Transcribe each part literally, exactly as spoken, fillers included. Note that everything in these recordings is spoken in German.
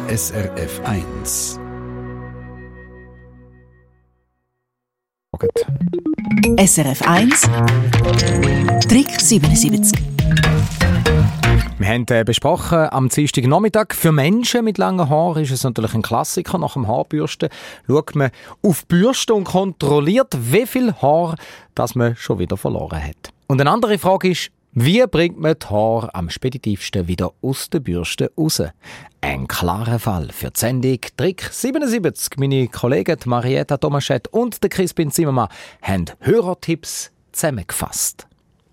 S R F eins. S R F eins Trick siebenundsiebzig. Wir haben äh, besprochen am Dienstagnachmittag, für Menschen mit langen Haaren ist es natürlich ein Klassiker. Nach dem Haarbürsten schaut man auf die Bürste und kontrolliert, wie viel Haar das man schon wieder verloren hat. Und eine andere Frage ist, wie bringt man die Haare am speditivsten wieder aus der Bürste raus? Ein klarer Fall für die Sendung Trick siebenundsiebzig. Meine Kollegen Marietta Tomaschett und Crispin Zimmermann haben Hörertipps zusammengefasst.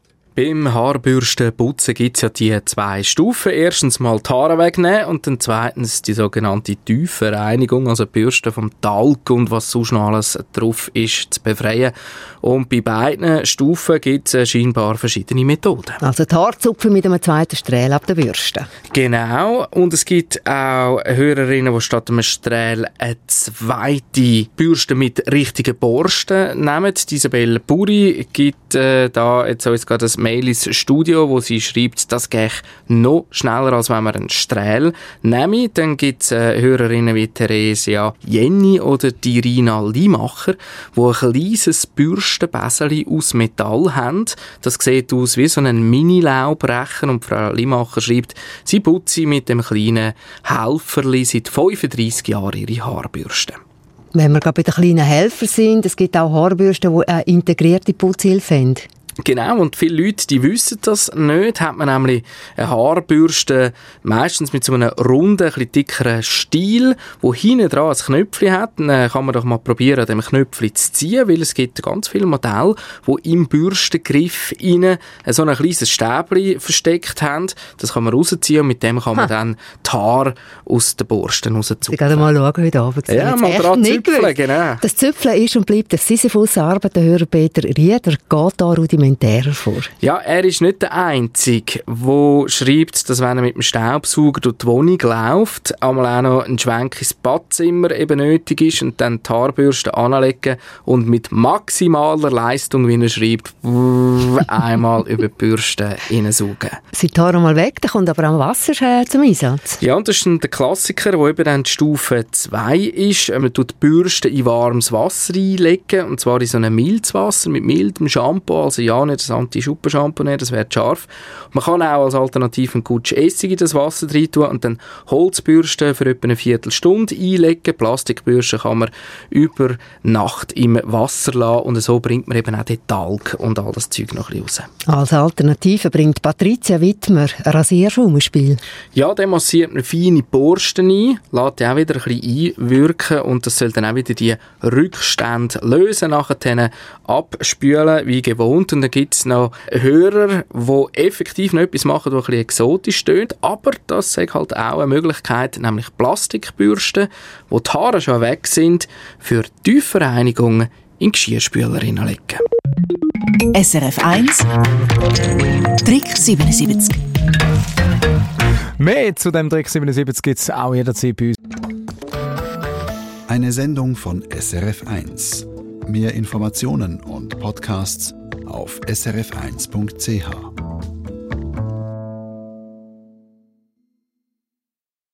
Beim Haarbürstenputzen gibt es ja die zwei Stufen. Erstens mal die Haare wegnehmen und dann zweitens die sogenannte Tiefenreinigung, also die Bürste vom Talg und was sonst noch alles drauf ist, zu befreien. Und bei beiden Stufen gibt es scheinbar verschiedene Methoden. Also die Haarzupfen mit einem zweiten Strähl ab der Bürste. Genau. Und es gibt auch Hörerinnen, die statt einem Strähl eine zweite Bürste mit richtigen Borsten nehmen. Isabelle Puri gibt äh, da jetzt uns gerade das Mail ins Studio, wo sie schreibt, das gehe noch schneller, als wenn man einen Strähl nehme. Dann gibt es äh, Hörerinnen wie Theresia Jenny oder die Rina Limacher, die ein kleines Bürstenbäseli aus Metall haben. Das sieht aus wie so ein Mini-Laubrecher und Frau Limacher schreibt, sie putzt mit dem kleinen Helferli seit fünfunddreissig Jahren ihre Haarbürste. Wenn wir gerade bei den kleinen Helfern sind, es gibt auch Haarbürsten, die eine integrierte Putzhilfe haben. Genau, und viele Leute, die wissen das nicht, hat man nämlich eine Haarbürste meistens mit so einem runden, ein bisschen dickeren Stiel, wo hinten dran ein Knöpfchen hat. Dann kann man doch mal probieren, an dem Knöpfchen zu ziehen, weil es gibt ganz viele Modelle, die im Bürstengriff innen so ein kleines Stäbchen versteckt haben. Das kann man rausziehen und mit dem kann man ha. dann die Haare aus den Borsten rauszupfen. Ich gehe mal schauen heute Abend. Ja, mal dran züpfeln, genau. Das Züpfeln ist und bleibt eine Sisyphus-Arbeit. Der Hörer Peter Rieder geht da rudimentär vor. Ja, er ist nicht der Einzige, der schreibt, dass wenn er mit dem Staubsauger durch die Wohnung läuft, einmal auch noch ein Schwenk ins Badzimmer eben nötig ist und dann die Haarbürste anlegen und mit maximaler Leistung, wie er schreibt, einmal über die Bürste hineinsaugen. Sind die Haare mal weg, dann kommt aber auch Wasser äh, zum Einsatz. Ja, und das ist der Klassiker, wo eben dann die Stufe zwei ist. Man tut die Bürste in warmes Wasser einlegen, und zwar in so ein mildes Wasser mit mildem Shampoo, also ja, nicht das Anti-Schuppen-Shampoo nehmen, das wäre scharf. Man kann auch als Alternative einen Gutsch Essig in das Wasser rein tun und dann Holzbürsten für etwa eine Viertelstunde einlegen. Plastikbürsten kann man über Nacht im Wasser lassen und so bringt man eben auch den Talg und all das Zeug noch ein bisschen raus. Als Alternative bringt Patricia Wittmer ein Rasierschaum ins Spiel. Ja, dann massiert man feine Borsten ein, lässt die auch wieder ein bisschen einwirken und das soll dann auch wieder die Rückstände lösen, nachher dann abspülen wie gewohnt. Und dann gibt es noch Hörer, die effektiv noch etwas machen, die ein bisschen exotisch tönt, aber das ist halt auch eine Möglichkeit, nämlich Plastikbürsten, wo die Haare schon weg sind, für Tiefenreinigung in die Geschirrspüler hineinlegen. S R F eins Trick siebenundsiebzig. Mehr zu dem Trick siebenundsiebzig gibt es auch jederzeit bei uns. Eine Sendung von S R F eins. Mehr Informationen und Podcasts auf s r f eins punkt c h.